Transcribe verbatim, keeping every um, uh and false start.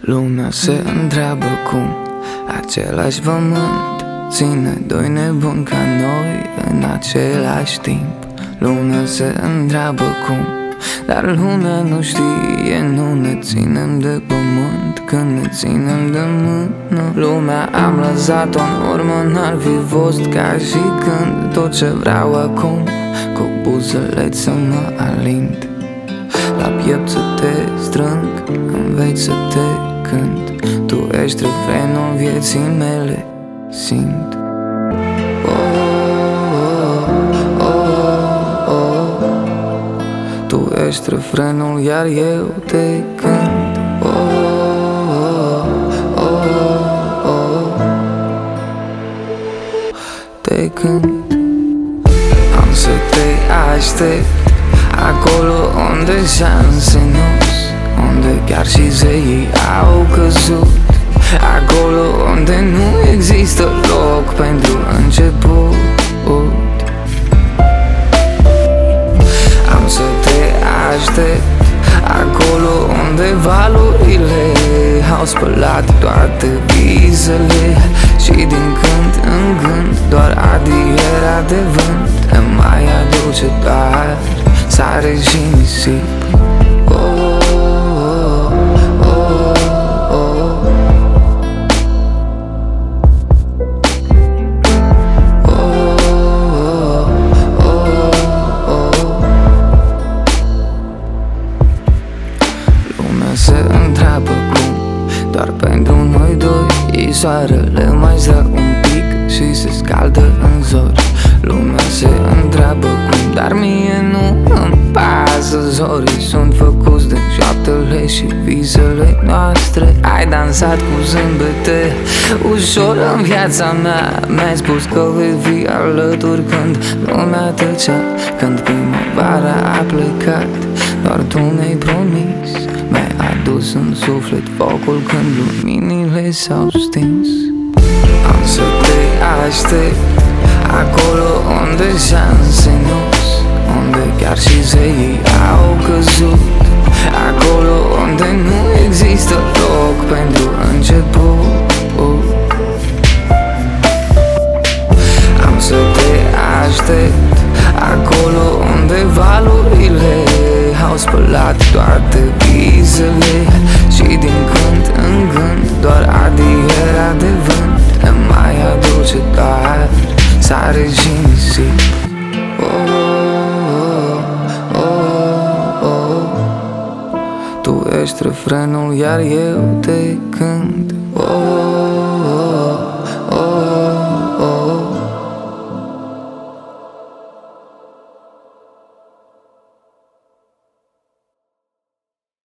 Lumea se întreabă cum același pământ ține doi nebuni ca noi în același timp. Lumea se întreabă cum, dar lumea nu știe. Nu ne ținem de pământ când ne ținem de mână. Lumea am lăsat-o în urmă, n-ar fi fost ca și când. Tot ce vreau acum, cu buzele să mă alint, la piept să te strâng, înveți să te cânt. Tu ești refrenul vieții mele, simt. Tu ești refrenul, iar eu te cânt. Oh, oh, oh, oh. Te cânt. Am să te aștept acolo unde șanse nu-s, unde chiar și zeii au căzut, acolo unde nu există loc pentru început. Am să te aștept acolo unde valurile au spălat toate visele și din când în când doar adierea de vânt îmi mai aduce doar sare și nisip. Oh, oh, oh, oh. Se întreabă cum, doar pentru noi doi. Soarele mai stă un pic și se scaldă în zori. Lumea se întreabă cum, dar mie nu îmi pasă. Zorii sunt făcuți din șoaptele și visele noastre. Ai dansat cu zâmbete ușor în viața mea. Mi-ai spus că vei fi alături când lumea tăcea, când primăvara a plecat. Doar tu mi-ai promis, mi-ai adus în suflet focul când luminile s-au stins. Am să te aștept acolo unde șanse nu-s, unde chiar și zeii au căzut, acolo unde nu există loc pentru început. Am să te aștept acolo unde valurile au spălat toate visele și din când în când doar adierea de vânt îmi mai aduce doar sare și nisip. Oh, oh, oh, oh. Tu ești refrenul, iar eu te cânt. Oh,